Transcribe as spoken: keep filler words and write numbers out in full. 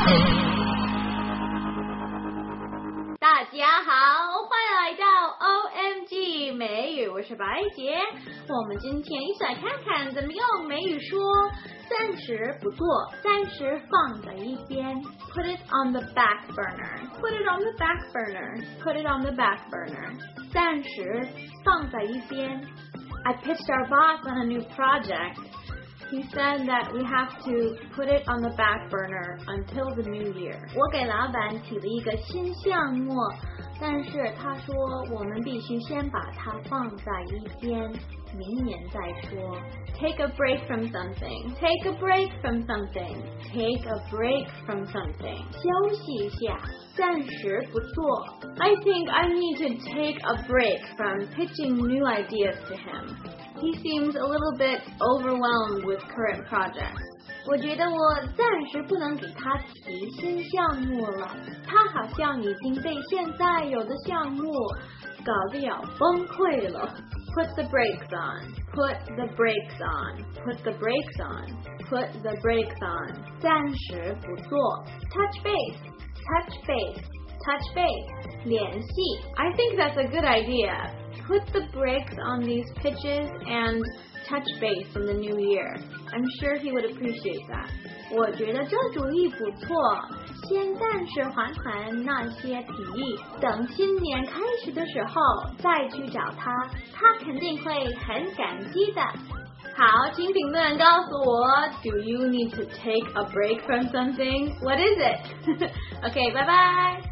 大家好，欢迎来到 O M G 美语，我是白洁。我们今天一起来看看怎么用美语说暂时不做，暂时放在一边 ，put it on the back burner，put it on the back burner，put it on the back burner， 暂时放在一边。I pitched our boss on a new project.He said that we have to put it on the back burner until the new year. 我给老板提了一个新项目，但是他说我们必须先把它放在一边，明年再说。Take a break from something. Take a break from something. Take a break from something. 休息一下，暂时不做。I think I need to take a break from pitching new ideas to him.He seems a little bit overwhelmed with current projects. 我觉得我暂时不能给他提新项目了，他好像已经被现在有的项目搞得要崩溃了。Put the brakes on. Put the brakes on. Put the brakes on. Put the brakes on. 暂时不做。Touch base. Touch base. Touch base. 联系。I think that's a good idea.Put the brakes on these pitches and touch base in the new year. I'm sure he would appreciate that. 我觉得这主意不错，先暂时缓缓那些提议，等新年开始的时候再去找他，他肯定会很感激的。好，请评论告诉我 Do you need to take a break from something? What is it? Okay, bye bye!